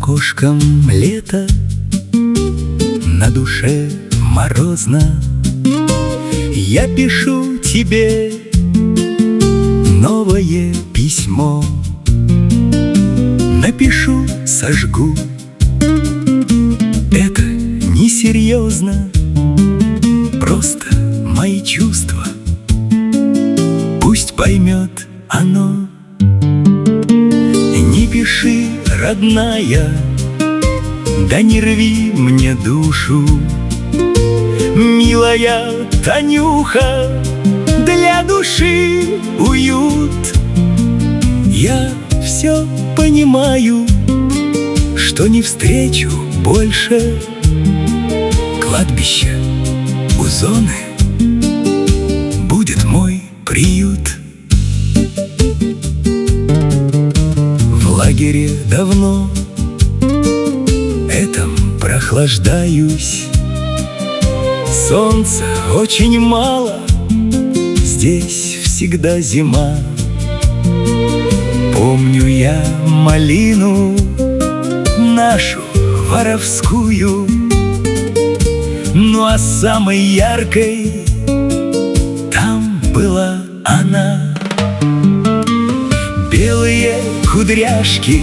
окошком лето, на душе морозно. Я пишу тебе новое письмо. Напишу, сожгу. Это несерьезно, просто мои чувства. Пусть поймет оно. Не пиши, родная, да не рви мне душу. Милая Танюха, для души уют. Я все понимаю, что не встречу больше кладбище у зоны. Будет мой приют. В лагере давно этом прохлаждаюсь. Солнца очень мало, здесь всегда зима. Помню я малину нашу воровскую, ну а самой яркой там была она. Белые кудряшки,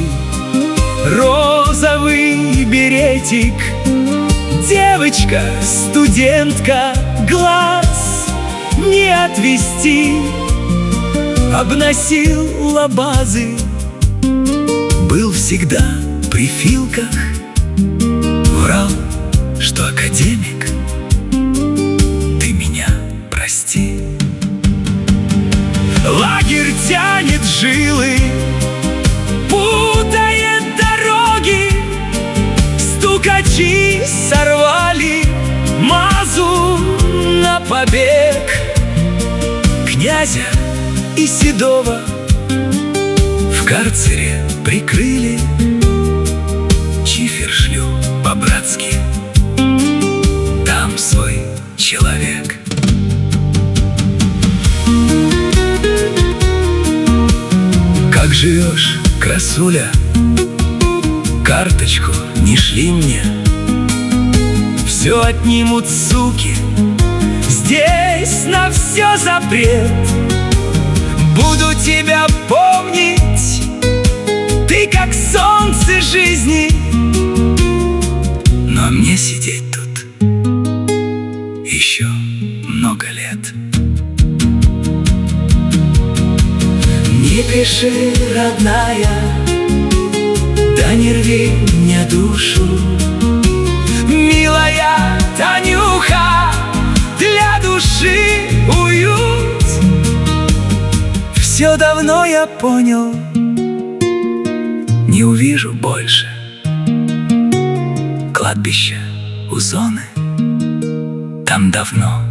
розовый беретик, девочка, студентка, глаз не отвести. Обносила базы, был всегда при филках, врал, что академик. Ты меня прости. Лагерь тянет жилы, путает дороги. Стукачи сорвали мазу на побег. Князя и Седова в карцере прикрыли. Чифер шлю по-братски, там свой человек. Как живешь, красуля? Карточку не шли мне, все отнимут суки. Здесь на все запрет. Буду тебя помнить, ты как солнце жизни. Но мне сидеть тут еще много лет. Не пиши, родная, да не рви мне душу. Милая Танюха, для души уют. Все давно я понял, не увижу больше кладбища у зоны. Там давно